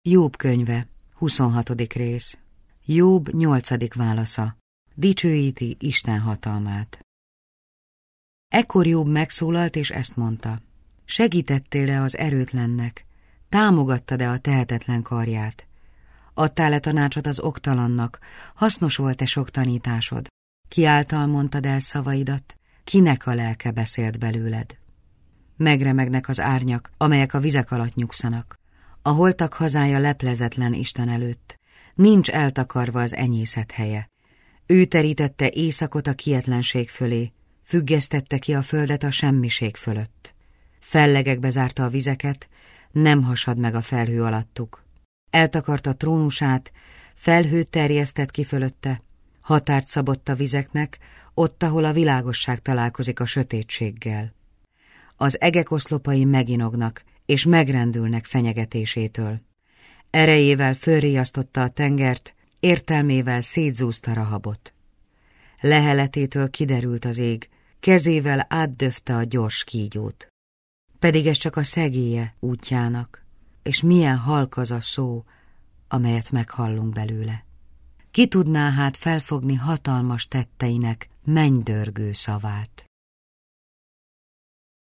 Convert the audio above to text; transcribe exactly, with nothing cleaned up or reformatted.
Jób könyve, huszonhatodik rész. Jób nyolcadik válasza. Dicsőíti Isten hatalmát. Ekkor Jób megszólalt, és ezt mondta. Segítettél-e az erőtlennek? Támogattad-e a tehetetlen karját? Adtál-e tanácsot az oktalannak? Hasznos volt-e sok tanításod? Ki által mondtad el szavaidat? Kinek a lelke beszélt belőled? Megremegnek az árnyak, amelyek a vizek alatt nyugszanak. A holtak hazája leplezetlen Isten előtt. Nincs eltakarva az enyészet helye. Ő terítette éjszakot a kietlenség fölé, függesztette ki a földet a semmiség fölött. Fellegekbe zárta a vizeket, nem hasad meg a felhő alattuk. Eltakarta trónusát, felhőt terjesztett ki fölötte, határt szabott a vizeknek, ott, ahol a világosság találkozik a sötétséggel. Az egek oszlopai meginognak, és megrendülnek fenyegetésétől. Erejével fölriasztotta a tengert, értelmével szétzúzta Rahabot. Leheletétől kiderült az ég, kezével átdöfte a gyors kígyót. Pedig ez csak a szegélye útjának, és milyen halk az a szó, amelyet meghallunk belőle. Ki tudná hát felfogni hatalmas tetteinek mennydörgő szavát?